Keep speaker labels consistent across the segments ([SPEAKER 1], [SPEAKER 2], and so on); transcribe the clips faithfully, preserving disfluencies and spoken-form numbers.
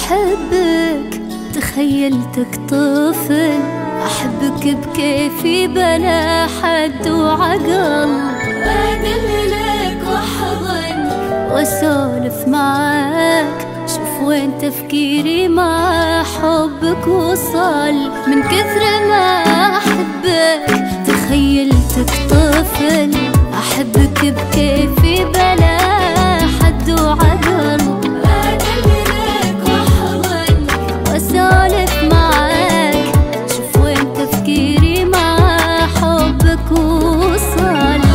[SPEAKER 1] أحبك تخيلتك طفل، أحبك بكيفي بلا حد وعقل، أدللك وأحضن وأسولف معاك، شوف وين تفكيري مع حبك وصل. من كثر ما أحبك تخيلتك طفل، أحبك بكيفي بلا حد وعقل، أدللك وأحضن وأسولف معاك، شوف وين تفكيري مع حبك وصل.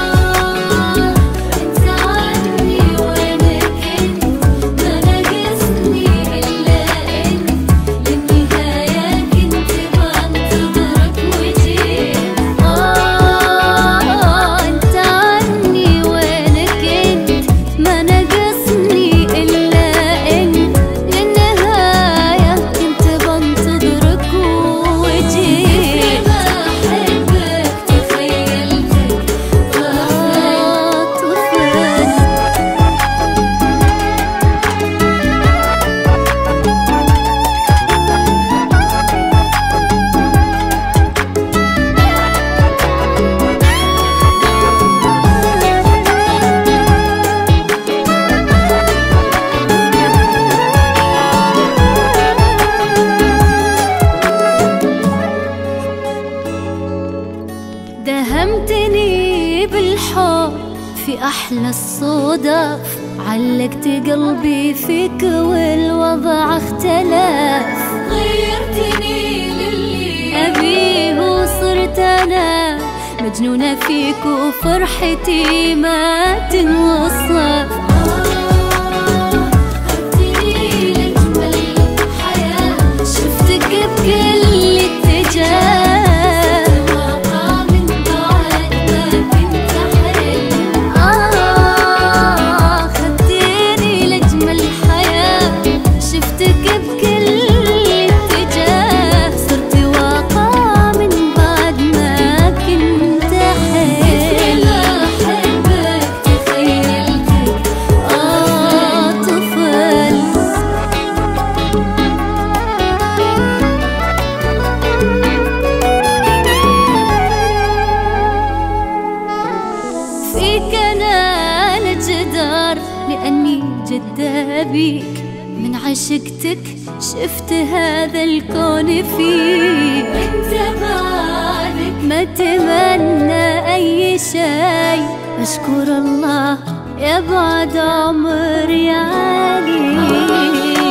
[SPEAKER 1] دهمتني بالحب في أحلى الصدف، علقت قلبي فيك والوضع اختلف، غيرتني للي أبيه وصرت أنا مجنونة فيك وفرحتي ما تنوصف. فيك أنا لجدار لأني جدة بيك، من عشقتك شفت هذا الكون فيك، انت بعدك ما تمنى أي شيء، أشكر الله يا بعد عمري عليك.